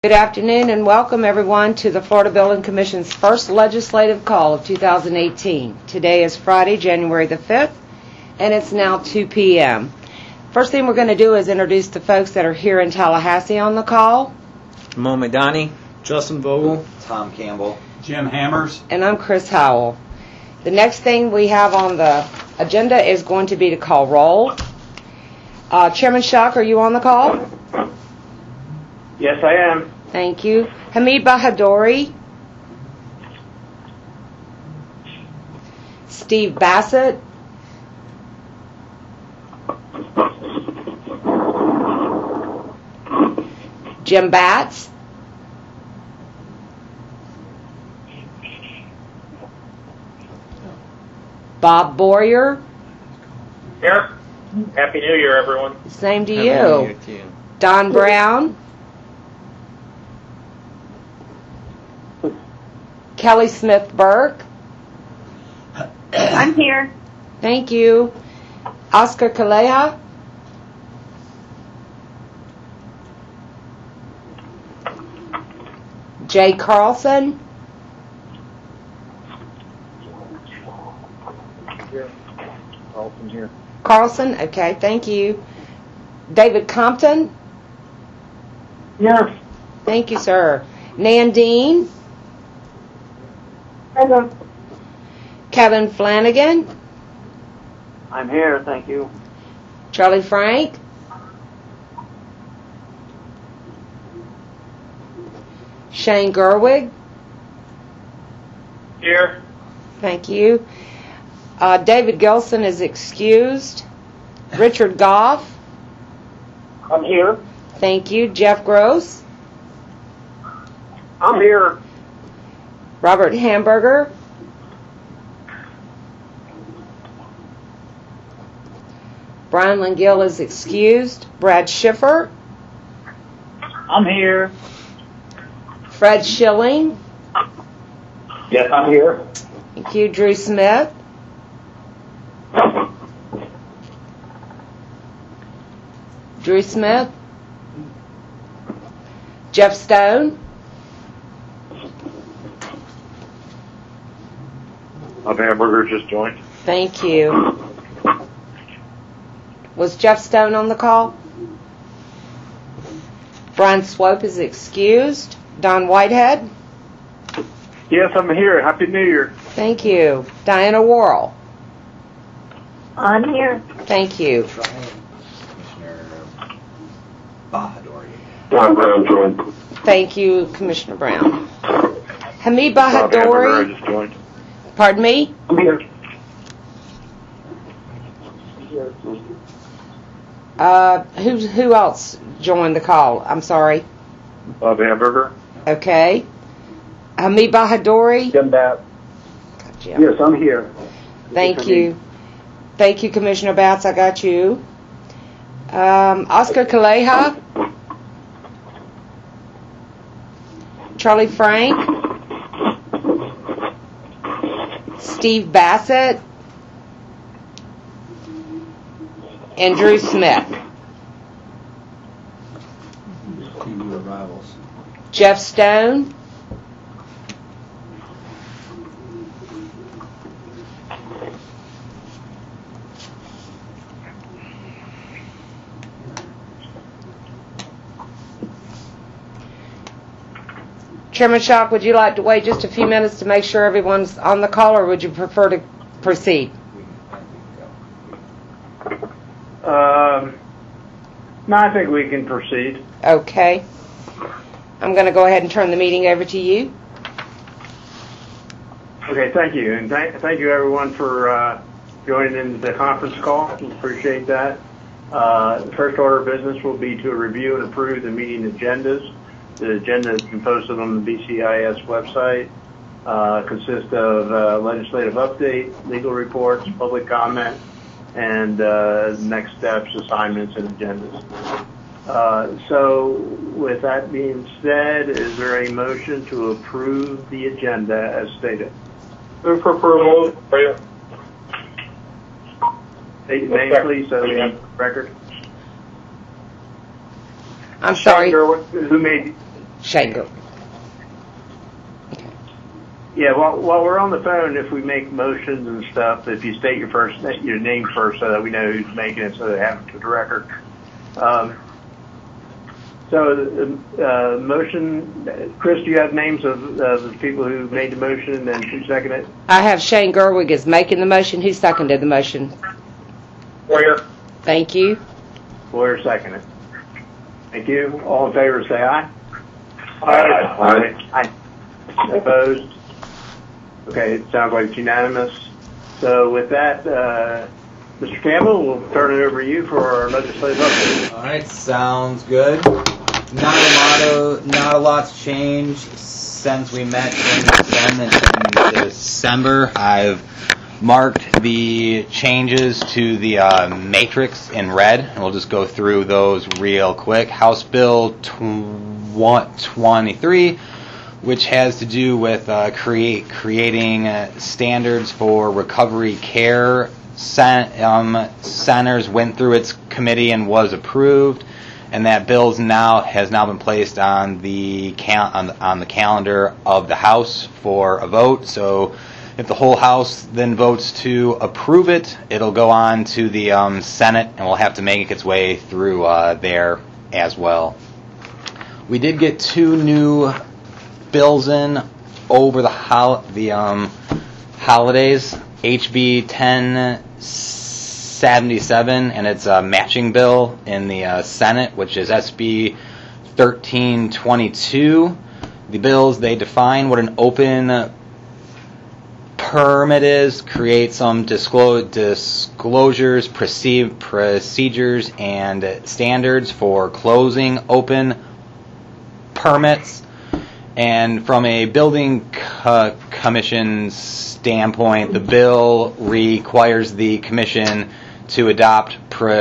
Good afternoon and welcome everyone to the Florida Building Commission's first legislative call of 2018. Today is Friday, January the 5th, and it's now 2 p.m. First thing we're going to do is introduce the folks that are here in Tallahassee on the call. Mo Madani, Justin Vogel, Tom Campbell, Jim Hammers, and I'm Chris Howell. The next thing we have on the agenda is going to be to call roll. Chairman Shuck, are you on the call? Yes, I am. Thank you. Hamid Bahadori. Steve Bassett. Jim Batts. Bob Boyer. Here. Happy New Year, everyone. Same to Happy you. New Year to you. Don Brown. Kelly Smith Burke. I'm here. Thank you. Oscar Calleja. Jay Carlson. Carlson here. Carlson, okay, thank you. David Compton. Yes. Thank you, sir. Nandine. Present. Kevin Flanagan. I'm here, thank you. Charlie Frank. Shane Gerwig. Here. Thank you. David Gelson is excused. Richard Goff. I'm here. Thank you. Jeff Gross. I'm here. Robert Hamburger. Brian Lingill is excused. Brad Schiffer. I'm here. Fred Schilling. Yes, I'm here. Thank you. Drew Smith. Drew Smith. Jeff Stone. Bob Hamburger just joined. Thank you. Was Jeff Stone on the call? Brian Swope is excused. Don Whitehead. Yes, I'm here. Happy New Year. Thank you. Diana Worrell. I'm here. Thank you. Commissioner Bahadori. Tom Brown joined. Thank you, Commissioner Brown. Hamid Bob Hamburger Bahadori. just joined. Pardon me? I'm here. Who else joined the call? I'm sorry. Bob Hamburger. Okay. Hamid Bahadori. Jim Batts. Jim. Yes, I'm here. Thank you. Thank you, Commissioner Batts. I got you. Oscar Calleja. Charlie Frank. Steve Bassett. And Drew Smith. TV arrivals. Jeff Stone. Chairman Schock, would you like to wait just a few minutes to make sure everyone's on the call, or would you prefer to proceed? No, I think we can proceed. Okay. I'm going to go ahead and turn the meeting over to you. Okay, thank you. And thank you, everyone, for joining in the conference call. Appreciate that. The first order of business will be to review and approve the meeting agendas. The agenda has been posted on the BCIS website. Consists of legislative update, legal reports, public comment, and next steps, assignments, and agendas. So with that being said, is there a motion to approve the agenda as stated? Move for approval. State your name, please, so we have record. I'm sorry. Who made? Shanger. Yeah, while we're on the phone, if we make motions and stuff, if you state your name first so that we know who's making it, so they have it to the record. Motion, Chris, do you have names of the people who made the motion and who seconded it? I have Shane Gerwig is making the motion. Who seconded the motion? Boyer. Thank you. Boyer seconded. Thank you. All in favor, say aye. Aye. Aye. Opposed? Okay, it sounds like it's unanimous. So with that, Mr. Campbell, we'll turn it over to you for our legislative update. All right, sounds good. Not a lot's changed since we met in December. I've marked the changes to the matrix in red, and we'll just go through those real quick. House Bill 23, which has to do with creating standards for recovery care centers, went through its committee and was approved, and that bill has now been placed on the calendar of the House for a vote. So if the whole House then votes to approve it, it'll go on to the Senate, and will have to make its way through there as well. We did get 2 new bills in over the holidays. HB 1077, and it's a matching bill in the Senate, which is SB 1322. The bills, they define what an open permit is, create some disclosures, procedures, and standards for closing open permits. And from a building commission standpoint, the bill requires the commission to adopt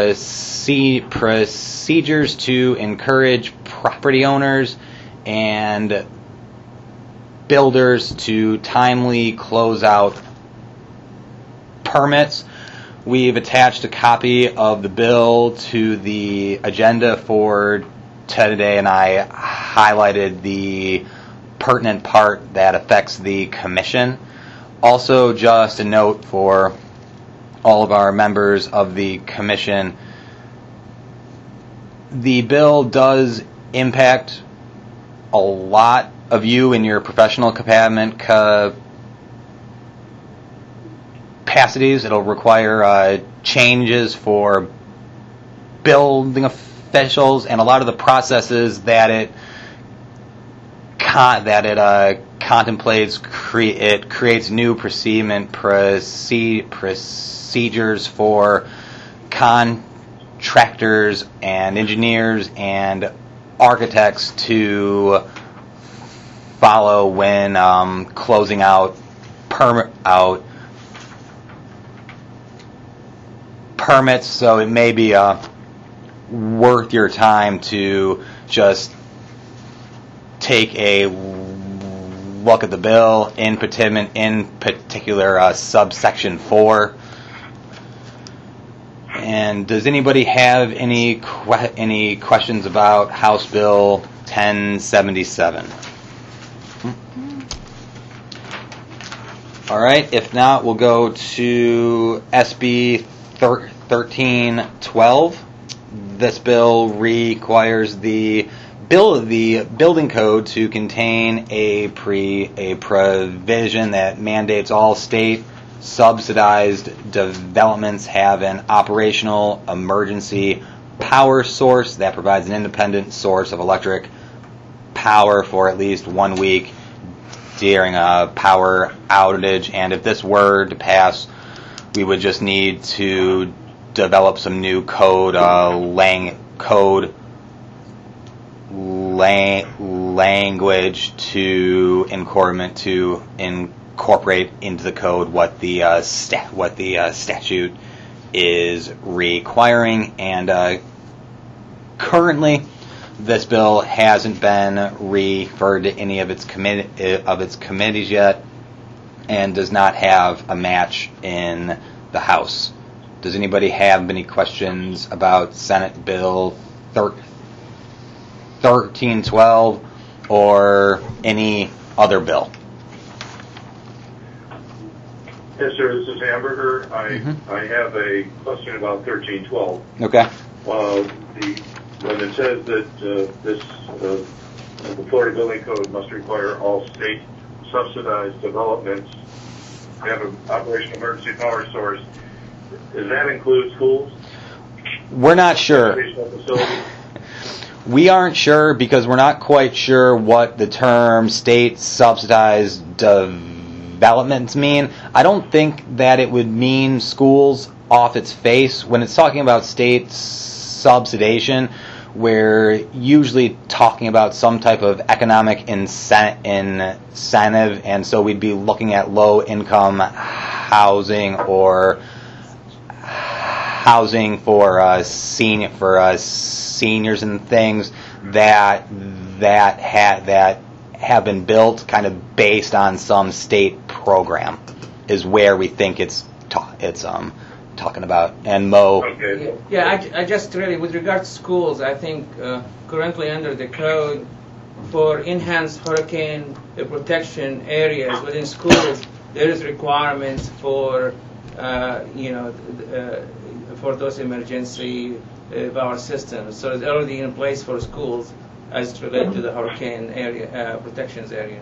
procedures to encourage property owners and builders to timely close out permits. We've attached a copy of the bill to the agenda for today, and I highlighted the pertinent part that affects the commission. Also, just a note for all of our members of the commission, the bill does impact a lot of you in your professional capacities. It'll require changes for building officials, and a lot of the processes that it contemplates, it creates new procedures for contractors and engineers and architects to follow when closing out permits. So it may be worth your time to just take a look at the bill, in particular subsection 4. And does anybody have any questions about House Bill 1077? All right, if not, we'll go to SB 1312. This bill requires the building code to contain a provision that mandates all state subsidized developments have an operational emergency power source that provides an independent source of electric power for at least 1 week during a power outage. And if this were to pass, we would just need to develop some new language to incorporate into the code what the statute is requiring. And currently, this bill hasn't been referred to any of its committees yet, and does not have a match in the House. Does anybody have any questions about Senate Bill 1312 or any other bill? Yes, sir. This is Hamburger. I have a question about 1312. Okay. When it says that the Florida Building Code must require all state subsidized developments to have an operational emergency power source, does that include schools? We're not sure. Educational facilities? We aren't sure because we're not quite sure what the term state subsidized developments mean. I don't think that it would mean schools off its face. When it's talking about state subsidization, we're usually talking about some type of economic incentive, and so we'd be looking at low-income housing or housing for seniors and things that have been built kind of based on some state program is where we think it's talking about. And Mo. Okay. Yeah, I just really, with regard to schools, I think currently under the code for enhanced hurricane protection areas within schools, there is requirements for for those emergency power systems. So it's already in place for schools as related to the hurricane area protections area.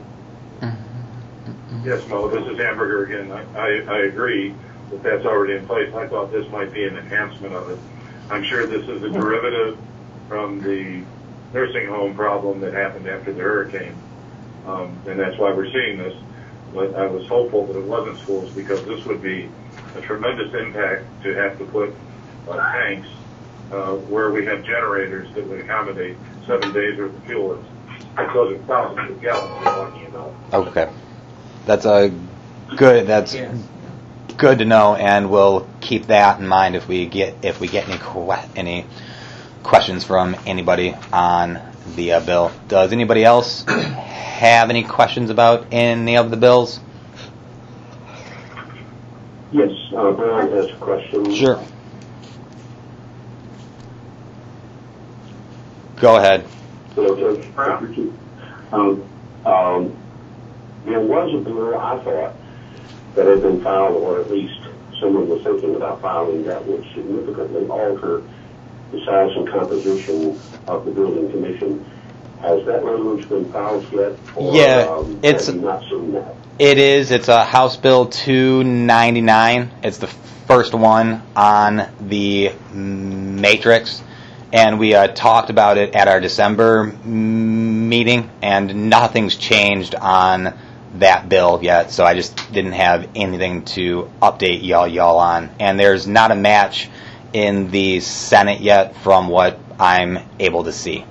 Yes, Mo, this is Hamburger again. I agree that that's already in place. I thought this might be an enhancement of it. I'm sure this is a derivative from the nursing home problem that happened after the hurricane, and that's why we're seeing this. But I was hopeful that it wasn't schools because this would be a tremendous impact to have to put tanks where we have generators that would accommodate 7 days worth of fuel. Those are thousands of gallons we're talking about. Okay, that's good. That's Yes. good to know, and we'll keep that in mind if we get any questions from anybody on the bill. Does anybody else have any questions about any of the bills? Yes, Brian has a question. Sure. Go ahead. Hello, Judge. There was a bill, I thought, that had been filed, or at least someone was thinking about filing, that would significantly alter the size and composition of the building commission. Has that language been filed yet? Or, Yeah, it's have you not seen that? It is. It's a House Bill 299. It's the first one on the matrix, and we talked about it at our December meeting, and nothing's changed on that bill yet, so I just didn't have anything to update y'all on. And there's not a match in the Senate yet from what I'm able to see.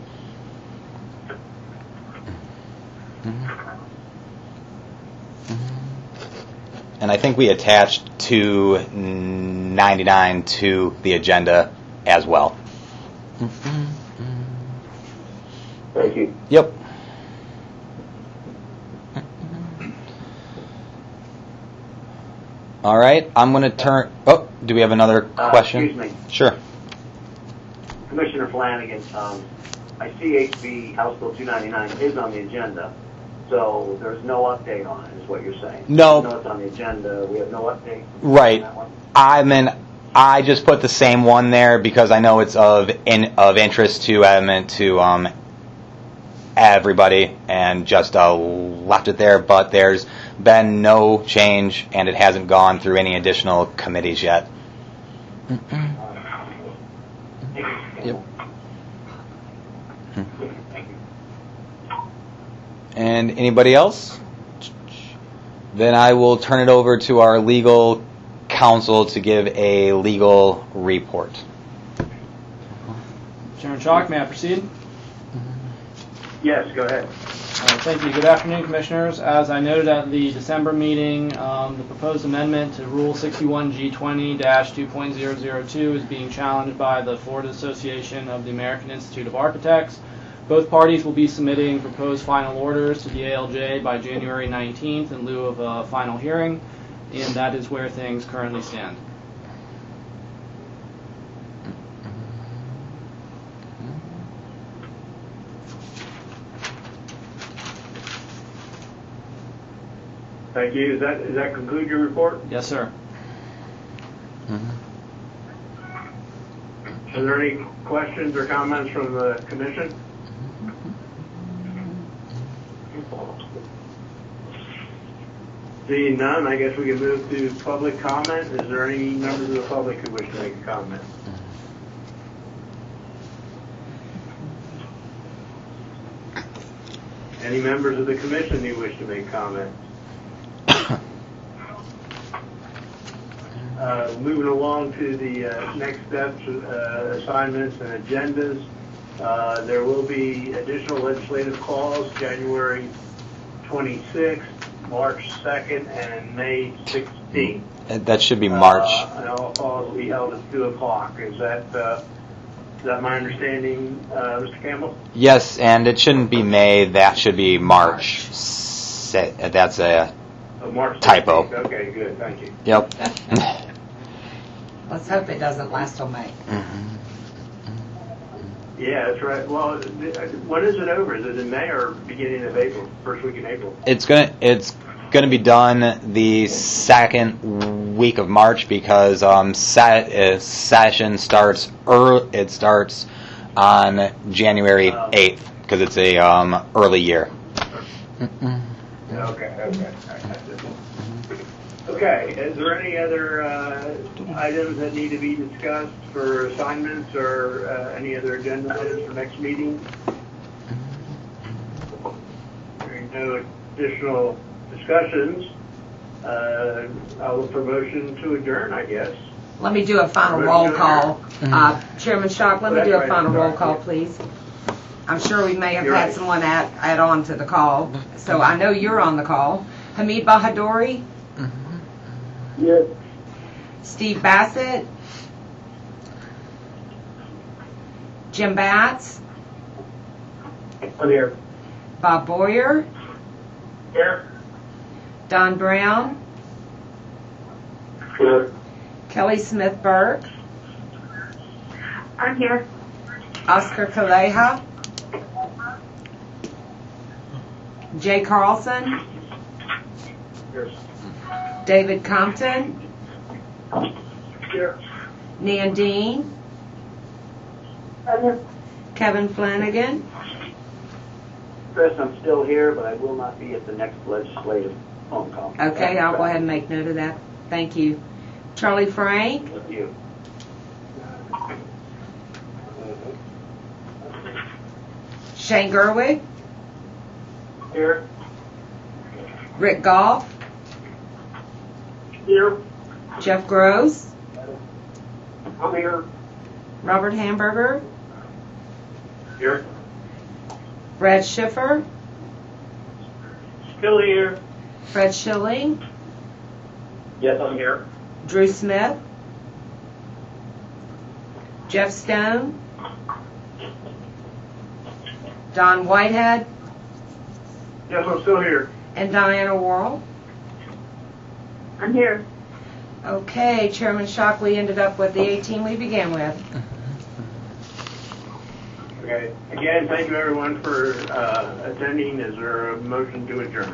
And I think we attached 299 to the agenda as well. Thank you. Yep. All right, I'm going to turn... Oh, do we have another question? Excuse me. Sure. Commissioner Flanagan, I see HB House Bill 299 is on the agenda, so there's no update on it, is what you're saying. No. Even though it's on the agenda, we have no update? Right. On that one? I just put the same one there because I know it's of interest to everybody, and just left it there. But there's been no change, and it hasn't gone through any additional committees yet. Yep. And anybody else? Then I will turn it over to our legal counsel to give a legal report. Chairman Chalk, may I proceed? Yes, go ahead. Thank you. Good afternoon, Commissioners. As I noted at the December meeting, the proposed amendment to Rule 61G20-2.002 is being challenged by the Florida Association of the American Institute of Architects. Both parties will be submitting proposed final orders to the ALJ by January 19th in lieu of a final hearing, and that is where things currently stand. Thank you. Does that conclude your report? Yes, sir. Are there any questions or comments from the commission? Seeing none, I guess we can move to public comment. Is there any members of the public who wish to make a comment? Any members of the commission who wish to make comment? Moving along to the next steps, assignments and agendas. There will be additional legislative calls January 26th, March 2nd, and May 16th. That should be March. And all calls will be held at 2 o'clock. Is that my understanding, Mr. Campbell? Yes, and it shouldn't be May. That should be March. That's a March 16th. typo. Okay, good. Thank you. Yep. Let's hope it doesn't last till May. Yeah, that's right. Well, when is it over? Is it in May or beginning of April? First week in April? It's gonna be done the second week of March because session starts early. It starts on January 8th because it's a early year. Okay. Okay, is there any other items that need to be discussed for assignments or any other agenda items for next meeting? Hearing no additional discussions, I'll look for motion to adjourn, I guess. Let me do a final roll call. Chairman Schock, let me do a final roll call, please. I'm sure we may have had someone add on to the call. So I know you're on the call. Hamid Bahadori? Yes. Steve Bassett? Jim Batts? I'm here. Bob Boyer? Here. Don Brown? Here. Kelly Smith Burke? I'm here. Oscar Kaleja? Jay Carlson? Here. David Compton? Here. Nan Dean? I'm here. Kevin Flanagan? Chris, I'm still here, but I will not be at the next legislative phone call. Okay, I'll go ahead and make note of that. Thank you. Charlie Frank? With you. Shane Gerwig? Here. Rick Goff? Here. Jeff Gross? I'm here. Robert Hamburger? Here. Brad Schiffer? Still here. Fred Schilling? Yes, I'm here. Drew Smith? Jeff Stone? Don Whitehead? Yes, I'm still here. And Diana Worrell? I'm here. Okay, Chairman Schock, we ended up with the 18 we began with. Okay. Again, thank you everyone for attending. Is there a motion to adjourn?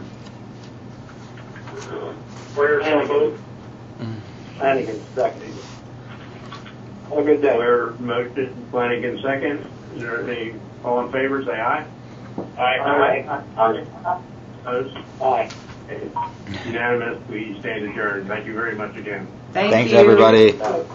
Where's the vote? Flanagan, second. Have a good day. Where motion, Flanagan second. Is there any, all in favor, say aye. Aye. Aye. Opposed? Aye. Unanimous, we stand adjourned. Thank you very much again. Thank Thanks, you. everybody.